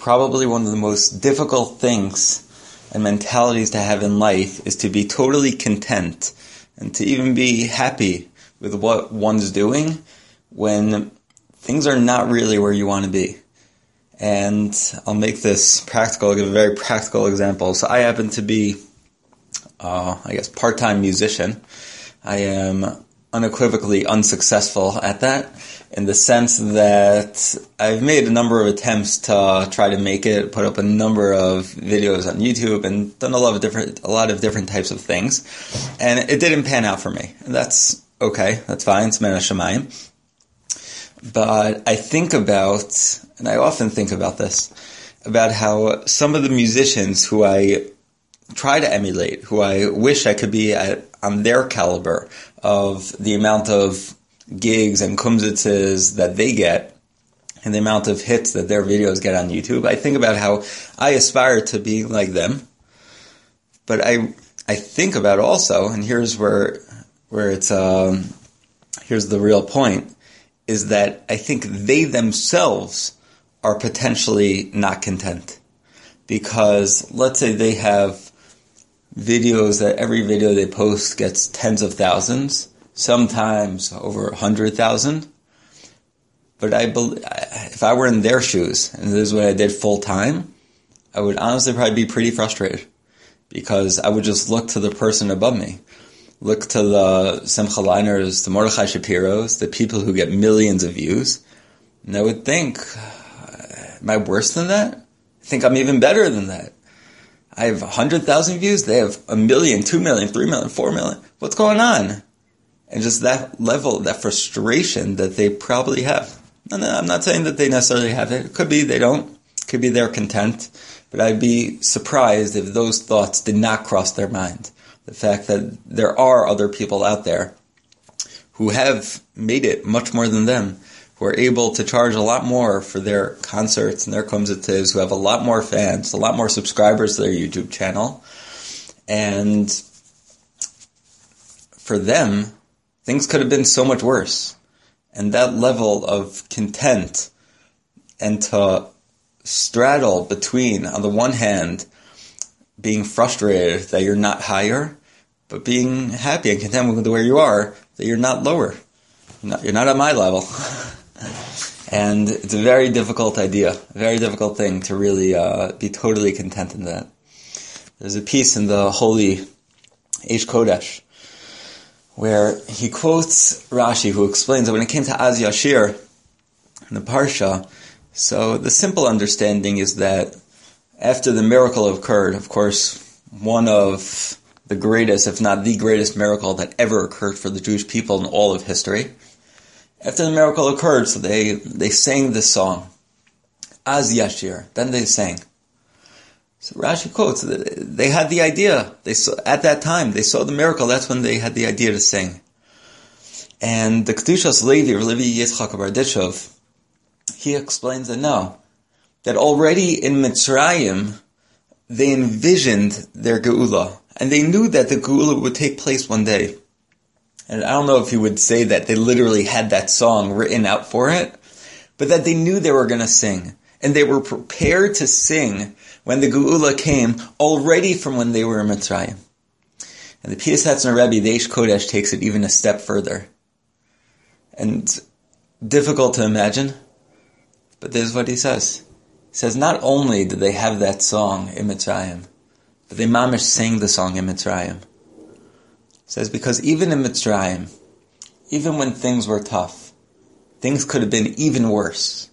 probably one of the most difficult things and mentalities to have in life is to be totally content and to even be happy with what one's doing when things are not really where you want to be. And I'll make this practical, I'll give a very practical example. So I happen to be, part-time musician. I am unequivocally unsuccessful at that, in the sense that I've made a number of attempts to try to make it, put up a number of videos on YouTube, and done a lot of different types of things, and it didn't pan out for me. And that's okay, that's fine, it's Mena Shemayim. But I think about, and I often think about this, about how some of the musicians who I try to emulate, who I wish I could be on their caliber of the amount of gigs and kumsitzes that they get and the amount of hits that their videos get on YouTube. I think about how I aspire to be like them, but I think about also, and here's where it's here's the real point, is that I think they themselves are potentially not content, because let's say they have videos that every video they post gets tens of thousands, sometimes over 100,000. But if I were in their shoes, and this is what I did full time, I would honestly probably be pretty frustrated, because I would just look to the person above me, look to the Simcha Leiners, the Mordechai Shapiros, the people who get millions of views, and I would think, am I worse than that? I think I'm even better than that. I have 100,000 views, they have 1 million, 2 million, 3 million, 4 million. What's going on? And just that level, that frustration that they probably have. And I'm not saying that they necessarily have it. It could be they don't. It could be they're content. But I'd be surprised if those thoughts did not cross their mind. The fact that there are other people out there who have made it much more than them, who are able to charge a lot more for their concerts and their kumsitzes, who have a lot more fans, a lot more subscribers to their YouTube channel. And for them, things could have been so much worse. And that level of content, and to straddle between, on the one hand, being frustrated that you're not higher, but being happy and content with where you are, that you're not lower. You're not at my level. And it's a very difficult idea, a very difficult thing to really be totally content in that. There's a piece in the Holy Eish Kodesh where he quotes Rashi, who explains that when it came to Az Yashir in the Parsha, so the simple understanding is that after the miracle occurred, of course, one of the greatest, if not the greatest miracle that ever occurred for the Jewish people in all of history, after the miracle occurred, so they sang this song, Az Yashir, then they sang. So Rashi quotes, they had the idea. At that time, they saw the miracle. That's when they had the idea to sing. And the Kedushas Levi, or Levi Yitzchak Barditchov, he explains that no, that already in Mitzrayim, they envisioned their Geula. And they knew that the Geula would take place one day. And I don't know if he would say that they literally had that song written out for it, but that they knew they were going to sing. And they were prepared to sing when the Geula came, already from when they were in Mitzrayim. And the Pius Hetzner Rebbe, the Eish Kodesh, takes it even a step further. And difficult to imagine, but this is what he says. He says, not only did they have that song in Mitzrayim, but they mamish sang the song in Mitzrayim. He says, because even in Mitzrayim, even when things were tough, things could have been even worse.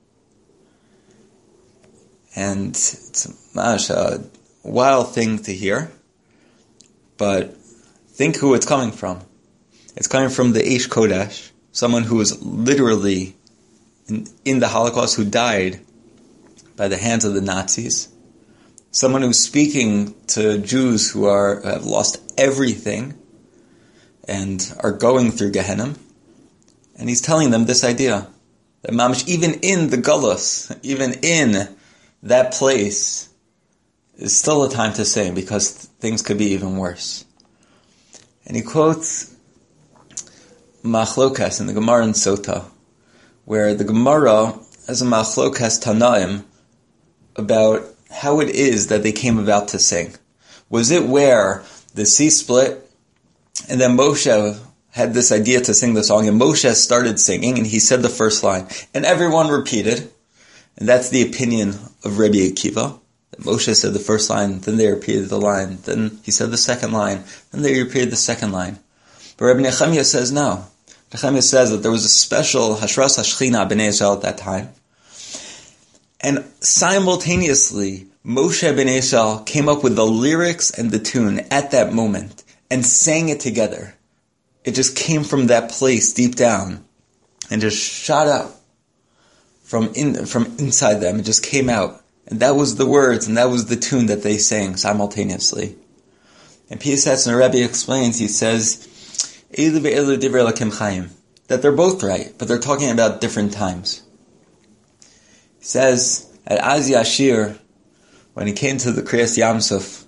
And it's a wild thing to hear, but think who it's coming from. It's coming from the Eish Kodesh, someone who was literally in the Holocaust, who died by the hands of the Nazis, someone who's speaking to Jews who have lost everything and are going through Gehenna, and he's telling them this idea, that mamish, even in the Gullus, even in that place, is still a time to sing, because things could be even worse. And he quotes Machlokas in the Gemara in Sota, where the Gemara has a Machlokas Tanaim about how it is that they came about to sing. Was it where the sea split, and then Moshe had this idea to sing the song, and Moshe started singing, and he said the first line, and everyone repeated, and that's the opinion of Rabbi Akiva. Moshe said the first line, then they repeated the line, then he said the second line, then they repeated the second line. But Rabbi Nechemiah says no. Nechemiah says that there was a special Hashras HaShechina B'nai Yisrael at that time, and simultaneously, Moshe B'nai Yisrael came up with the lyrics and the tune at that moment, and sang it together. It just came from that place deep down, and just shot out from inside them. It just came out. And that was the words, and that was the tune that they sang simultaneously. And P.S. and Rebbe explains, he says, Eilu ve'eilu divrei Elokim Chaim, that they're both right, but they're talking about different times. He says, at Az Yashir, when he came to the Kriyas Yamsuf,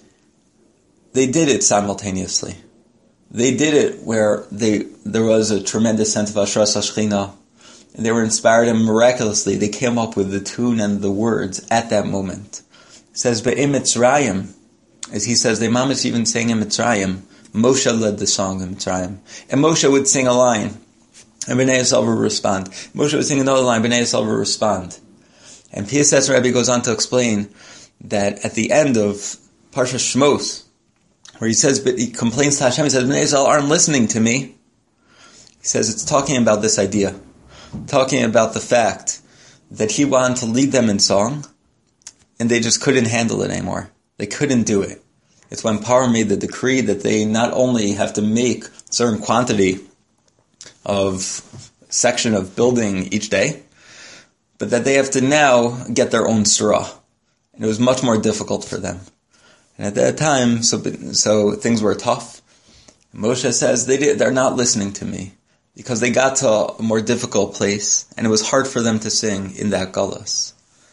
they did it simultaneously. They did it where there was a tremendous sense of Hashras HaShechina, and they were inspired, and miraculously they came up with the tune and the words at that moment. It says, Be'im Mitzrayim, as he says, the Imam is even saying in Mitzrayim, Moshe led the song in Mitzrayim. And Moshe would sing a line, and B'nai Yisrael would respond. Moshe would sing another line, B'nai Yisrael would respond. And P.S. Rebbe goes on to explain that at the end of Parsha Shmos, where he complains to Hashem, he says, B'nai Yisrael aren't listening to me. He says it's talking about this idea, talking about the fact that he wanted to lead them in song, and they just couldn't handle it anymore. They couldn't do it. It's when Paro made the decree that they not only have to make a certain quantity of section of building each day, but that they have to now get their own straw. And it was much more difficult for them. And at that time, so things were tough. Moshe says they're not listening to me because they got to a more difficult place, and it was hard for them to sing in that galus.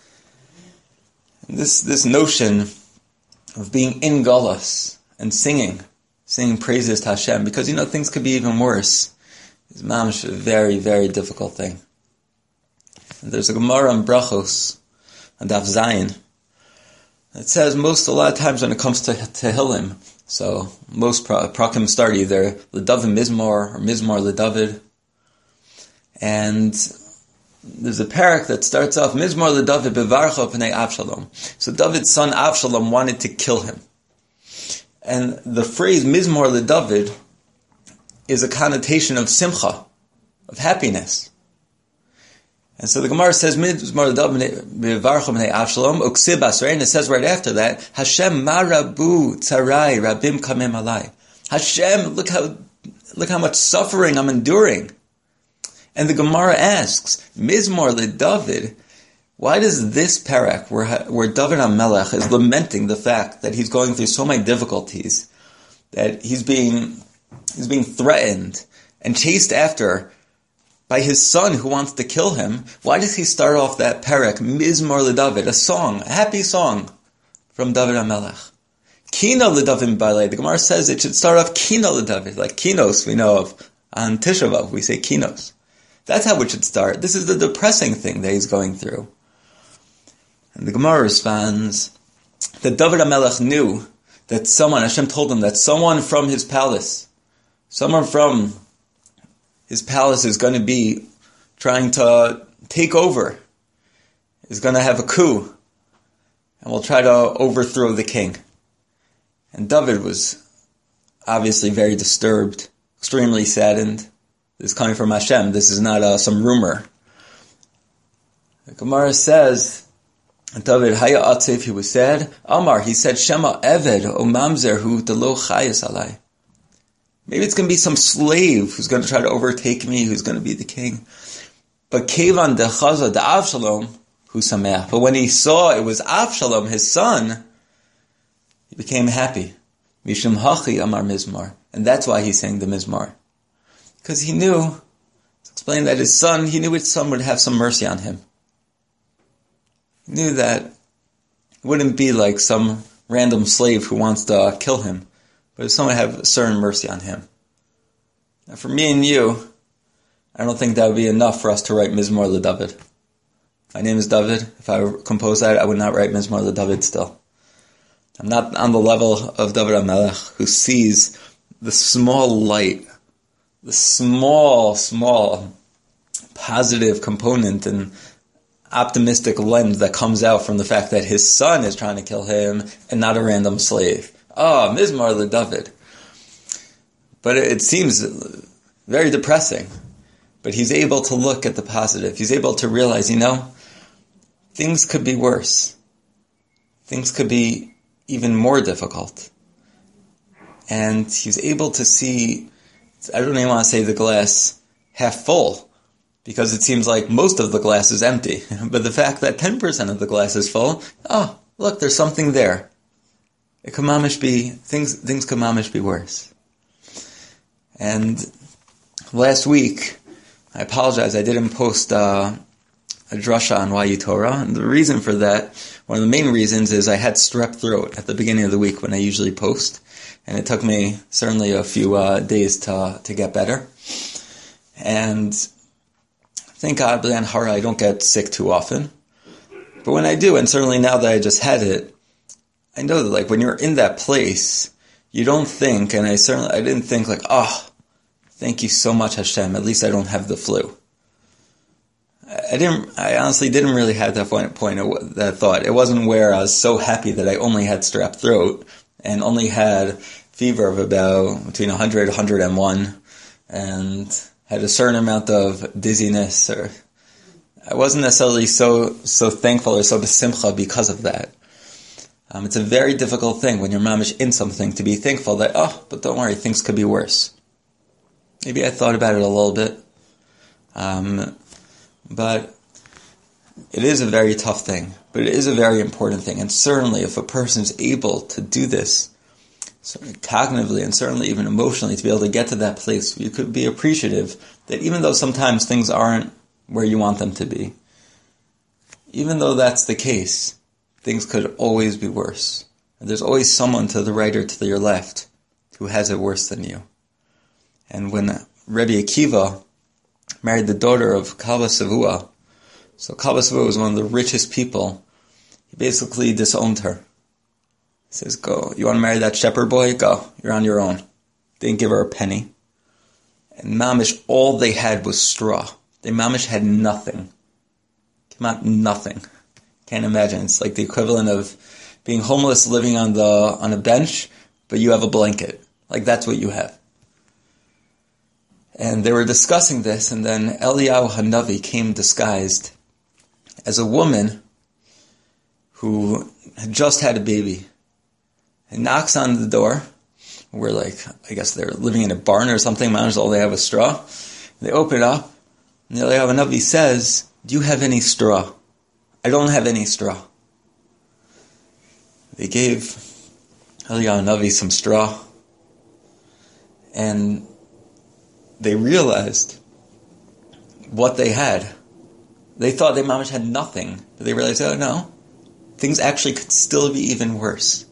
This notion of being in galus and singing praises to Hashem, because things could be even worse, is mamish a very, very difficult thing. And there's a Gemara on Brachos, on Daf Zayin. It says a lot of times when it comes to Tehillim, so most prakim start either L'David Mizmor or Mizmor L'David. And there's a parak that starts off, Mizmor L'David Bevarcha P'nei Avshalom. So David's son Avshalom wanted to kill him. And the phrase Mizmor L'David is a connotation of simcha, of happiness. And so the Gemara says, Mizmor L'David Bevarcha P'nei Avshalom, Uksib Asrei, and it says right after that, Hashem marabu tzarai rabim kamem alai. Hashem, look how much suffering I'm enduring. And the Gemara asks, Mizmor L'David, why does this parak, where David HaMelech is lamenting the fact that he's going through so many difficulties, that he's being threatened and chased after by his son who wants to kill him, why does he start off that parak, Mizmor L'David, a song, a happy song from David HaMelech? Kino L'David Balei, the Gemara says it should start off Kino L'David, like Kinos we know of, on Tisha B'Av, we say Kinos. That's how it should start. This is the depressing thing that he's going through. And the Gemara responds that David HaMelech knew that Hashem told him that someone from his palace is going to be trying to take over, is going to have a coup, and will try to overthrow the king. And David was obviously very disturbed, extremely saddened. This is coming from Hashem. This is not some rumor. The Gemara says, David, Haya Atzef, he was sad. Amar, he said, Shema Eved, O Mamzer, hu Delo Chayas Alai. Maybe it's going to be some slave who's going to try to overtake me, who's going to be the king. But Kevan de Chaza de Avshalom, hu Sameach. But when he saw it was Avshalom, his son, he became happy. Mishum Hachi Amar Mizmar. And that's why he sang the Mizmar. Because he knew, it's explained that he knew his son would have some mercy on him. He knew that it wouldn't be like some random slave who wants to kill him, but his son would have a certain mercy on him. Now for me and you, I don't think that would be enough for us to write Mizmor L'David. My name is David. If I composed that, I would not write Mizmor LeDavid still. I'm not on the level of David HaMelech, who sees the small light, the small positive component and optimistic lens that comes out from the fact that his son is trying to kill him and not a random slave. Oh, Mizmor LeDavid. But it seems very depressing. But he's able to look at the positive. He's able to realize, things could be worse. Things could be even more difficult. And he's able to see, I don't even want to say the glass half full, because it seems like most of the glass is empty. But the fact that 10% of the glass is full, oh, look, there's something there. It could mamish be, things could mamish be worse. And last week, I apologize, I didn't post a drasha on YU Torah, and the reason for that, one of the main reasons, is I had strep throat at the beginning of the week when I usually post, and it took me certainly a few days to get better. And thank God, B'lan Hara, I don't get sick too often. But when I do, and certainly now that I just had it, I know that when you're in that place, you don't think, and I didn't think thank you so much, Hashem, at least I don't have the flu. I honestly didn't really have that that thought. It wasn't where I was so happy that I only had strep throat and only had fever of about between 100 and 101 and had a certain amount of dizziness. Or I wasn't necessarily so thankful or so besimcha because of that. It's a very difficult thing when you're mamish in something to be thankful that, but don't worry, things could be worse. Maybe I thought about it a little bit. But it is a very tough thing. But it is a very important thing. And certainly if a person's able to do this, certainly cognitively and certainly even emotionally, to be able to get to that place, you could be appreciative that even though sometimes things aren't where you want them to be, even though that's the case, things could always be worse. And there's always someone to the right or to your left who has it worse than you. And when Rabbi Akiva married the daughter of Kalba Savua, so Kalba Savua was one of the richest people, he basically disowned her. He says, go, you want to marry that shepherd boy? Go, you're on your own. Didn't give her a penny. And Mamish, all they had was straw. They Mamish had nothing. Came out nothing. Can't imagine. It's like the equivalent of being homeless, living on a bench, but you have a blanket. That's what you have. And they were discussing this, and then Eliyahu Hanavi came disguised as a woman who had just had a baby. He knocks on the door. We're I guess they're living in a barn or something. Managed all they have is straw. They open it up, and Eliyahu Hanavi says, do you have any straw? I don't have any straw. They gave Eliyahu Hanavi some straw, and they realized what they had. They thought they mamish had nothing, but they realized, oh no, things actually could still be even worse.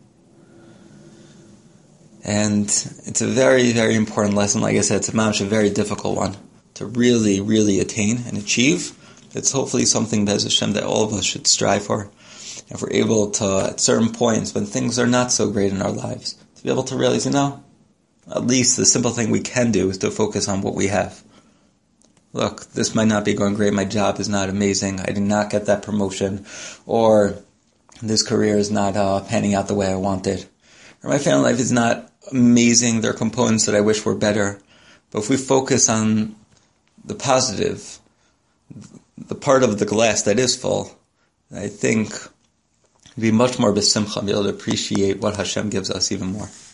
And it's a very, very important lesson. Like I said, it's a very difficult one to really, really attain and achieve. It's hopefully something, Be'ez Hashem, that all of us should strive for. If we're able to, at certain points, when things are not so great in our lives, to be able to realize, at least the simple thing we can do is to focus on what we have. Look, this might not be going great, my job is not amazing, I did not get that promotion, or this career is not panning out the way I wanted, or my family life is not amazing, there are components that I wish were better. But if we focus on the positive, the part of the glass that is full, I think we'd be much more besimcha, be able to appreciate what Hashem gives us even more.